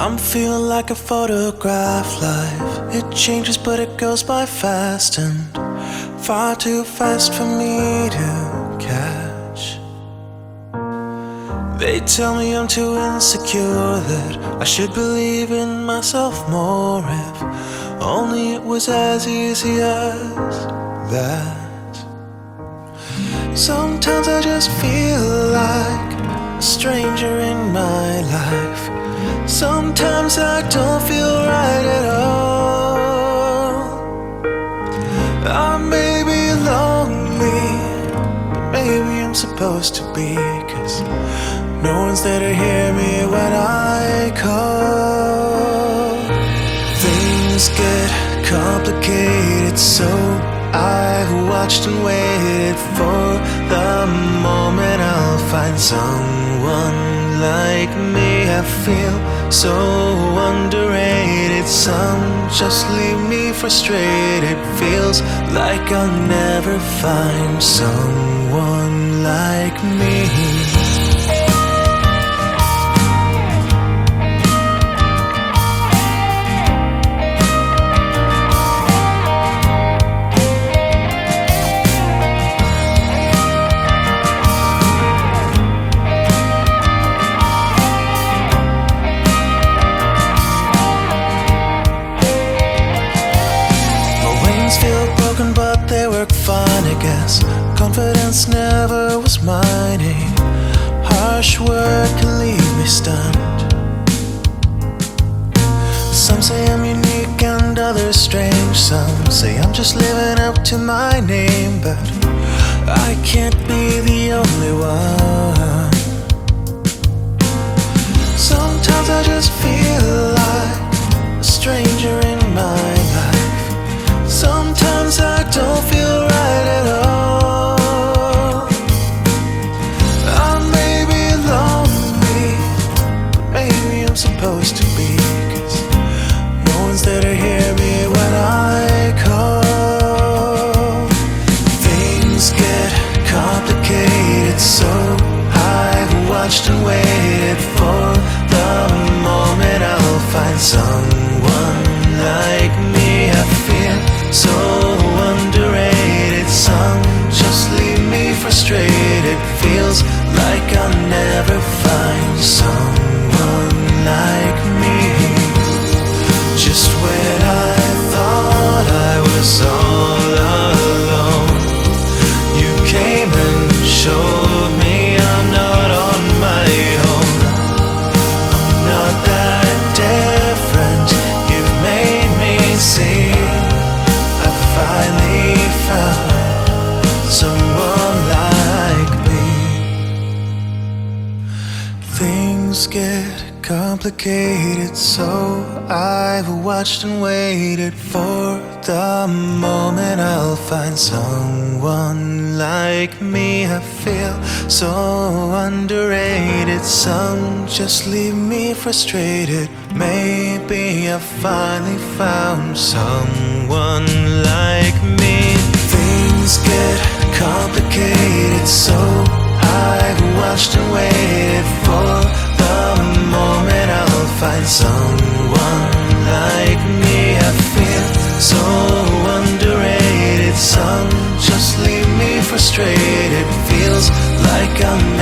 I'm feeling like a photograph. Life, it changes but it goes by fast, and far too fast for me to catch. They tell me I'm too insecure, that I should believe in myself more. If only it was as easy as that. Sometimes I just feel like a stranger in my life. Sometimes I don't feel right at all. I may be lonely, but maybe I'm supposed to be, 'cause no one's there to hear me when I call. Things get complicated, so I watched and waited for the moment I'll find someone like me. I feel so underrated. Some just leave me frustrated. Feels like I'll never find someone like me. But they work fine, I guess. Confidence never was mine. A harsh word can leave me stunned. Some say I'm unique and others strange. Some say I'm just living up to my name, but I can't be the only one. Sometimes I just feel like a stranger in my life. Sometimes I don't feel right at all. I may be lonely, but maybe I'm supposed to be, 'cause no one's there to hear me when I call. Things get complicated, so I've watched and waited for the moment I'll find someone like me. I feel so underrated. Some just leave me frustrated. Feels like I'll never find someone like me. Just when I thought I was all alone, you came and showed me I'm not on my own. I'm not that different. You've made me see finally found someone like me. Things get complicated, so I've watched and waited for the moment I'll find someone like me. I feel so underrated. Some just leave me frustrated. Maybe I finally found someone like me. Things get complicated, so I've watched and waited for the moment I'll find someone like me. I feel so underrated. Some just leave me frustrated. Feels like I'm